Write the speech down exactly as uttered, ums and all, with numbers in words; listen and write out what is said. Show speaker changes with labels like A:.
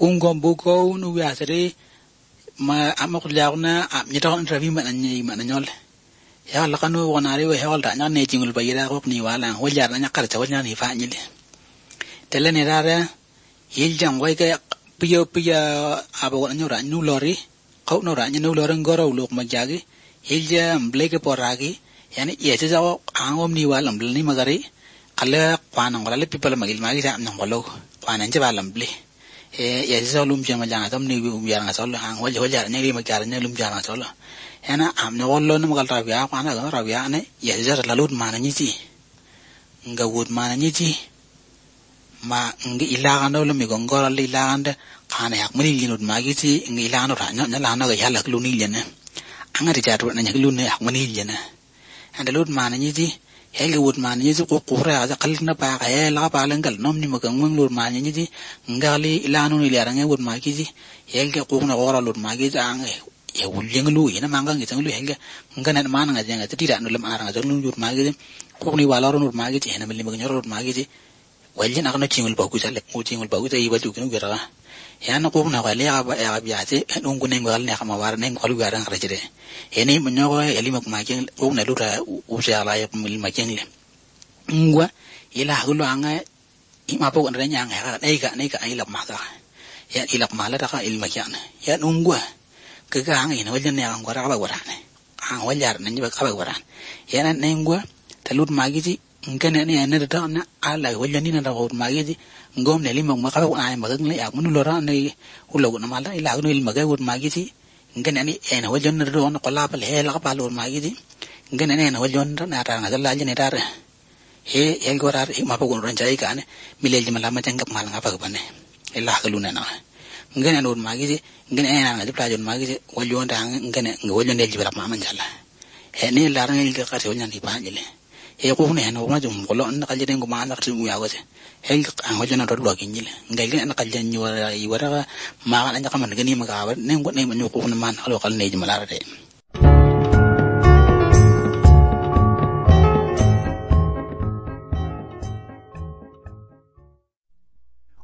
A: ungom buko nu ya sere ma amak launa am nyita on ravi man anyi man nyol ya la kanu wonari we hol da nya ne tingul bayira ko ni wala ho jar nya kar tawal nya ni fa nyile tele ne dara yil jang wai ke piyo piya abo nyo ra nu lori kau no ra nu lori ngoro luk ma jagi yil jam bleke poragi yani ye se jaw angom ni wala mbli ni magari kala kwana ngala people magil magi sa am ngolo kwana nje wala mbli e ye se lum jama janga tam ni um yar nga sol hang ho ho jar ni ma jar ni lum jar nga sol yana am no wollo no magal rabia kwana ga rabia ne ye jar la lut mana ni ti nga wud mana ni ti ma ngi ilaga no lo mi gongora li landa kana yak mani linut magi ti ngi ilano ra nya la no ga yala lu ni lene anga ri jar na nya lu ne yak mani lene anda lut mana ni ti heli wud mana ni ti ko ko ra ga kal na pa ga la pa lengal nom ni magang mung lut mana ni ti ngali ilano ni lara ngai wud magi ti heli ko na ora lut magi ta anga e wul jeng lu ina manga ngi tang lu heli ngana mana nga janga ti ra no lam ara ga lu lut magi ko ni wala ro lut magi ti hena meli magang lut magi ti wajin akno chingul bagu sa lek mo chingul bagu sa iba du kinu gara ya na ko na wale ya ba ya biate nungu ne ngal ne kama war ne ngalu gara ngrajire eni munyo ko eli mak making ko na lu ra u sa la ya mil making le ngwa ila hulu anga ima po ndre nyang ha nei ga nei ga ai lak ma ga ya ilak mala ta ka il makyan ya nungwa ke ga anga ina wajin ne ang gara ba gara ne ang wajar ne ba ka ba gara ya na ngwa talut magiji ngene ne ne da na ala wajani na rawut magiji ngom ne limong makaw ay magang le ak munulora ne ulo na mala ila no il magay wut magiji ngene ne ena wajan na do na qala pal he la pa lo magiji ngene ne na wajan na ta na la jene tar he el gorar he ma pa gon ran jai ka ne milel jima la ma jangap mal nga pa ba ne ila ka lu na na ngene no magiji ngene ena na dipla jon magiji wajon da ngene wajon del jibra ma man jalla he ne la ran il ka to nyan di ba jile e ko ne no ma jum ko lo na ka jere ngo ma na tu ya gote e an ho jona do lo kinjile ngai le na ka jan ni wara i wara ma ga na ka man gani ma ga ne ngo ne ma nyu ko na man alo kal ne jima la re